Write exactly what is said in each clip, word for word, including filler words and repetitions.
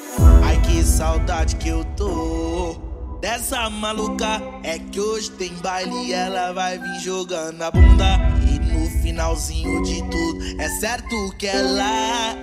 Ai, que saudade que eu tô dessa maluca. É que hoje tem baile e ela vai vir jogando a bunda. E no finalzinho de tudo é certo que ela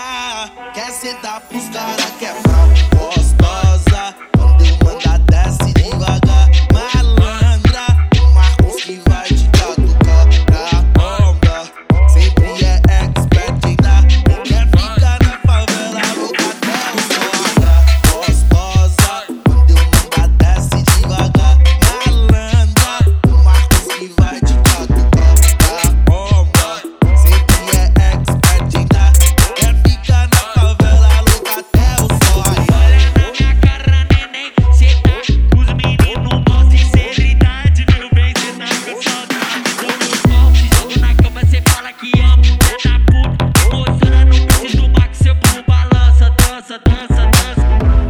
quer sentar pros caras que é brava, gostosa. Quando eu mandar desce devagar, malandra. O Marcos que vai te catucar na onda. Sempre é expert em dar. Quer ficar na favela louca até o sol. Gostosa. Quando eu mandar desce devagar, malandra. O Marcos que vai te catucar na onda. Sempre é expert em dar. Quer ficar na favela louca até o sol. Olha na minha cara, neném, cê tá com os meninos mal sinceridade, meu bem, cê tá com saudade do meu pau. Se jogo na cama, cê fala que ama, cê tá puto, emociona, não preciso mais que seu povo balança, dança, dança, dança.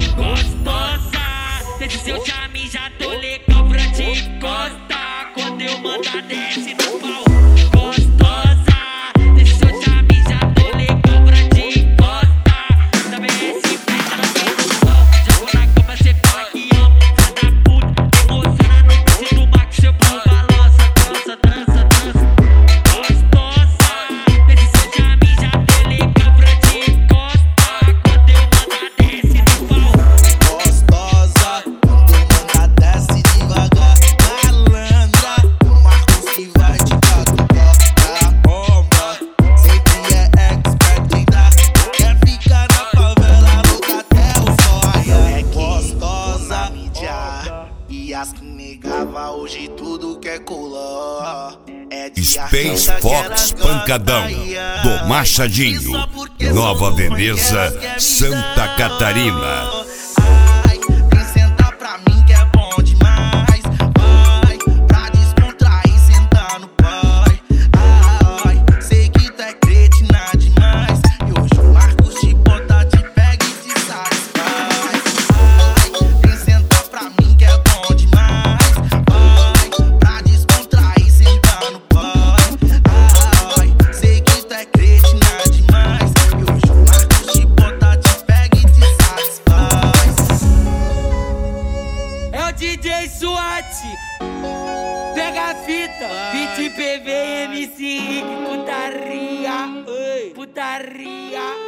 Gostosa, desde seu charme já tô legal pra te encostar. Quando eu mandar desce no pau. Gostosa, desde seu charme já tô legal pra te encostar. Também esse preto na minha ilusão. Jogo na cama, cê fala que ama, cê tá puto, emociona, não preciso mais que seu povo balança, dança, dança, dança. Gostosa, desde seu charme já tô legal pra te encostar. Quando eu mandar desce no pau. Gostosa, quando eu mandar desce devagar, malandra. O Marcos que vai te catucar na onda. Sempre é expert em dar. Quer ficar na favela louca até o sol. É gostosa na mídia. E as que negava hoje tudo quer colar. É de Space agenda que Fox elas Pancadão gostam. do Machadinho, Só porque Nova sou Veneza, ruim, elas querem Santa visão. Catarina. Ai, vem sentar pra mim que é bom demais. Vai, pra descontrair, sentar no pai. Ai, sei que tu é cretina demais. E hoje o Marcos te bota, te pega e te satisfaz. Ai, vem sentar pra mim que é bom demais. Vai, pra descontrair, sentar no pai. Ai, sei que tu é cretina demais. E hoje o Marcos te bota, te pega e te satisfaz. É o D J SWAT. Pega a fita, vinte P V, M C Rick, putaria, oi, putaria.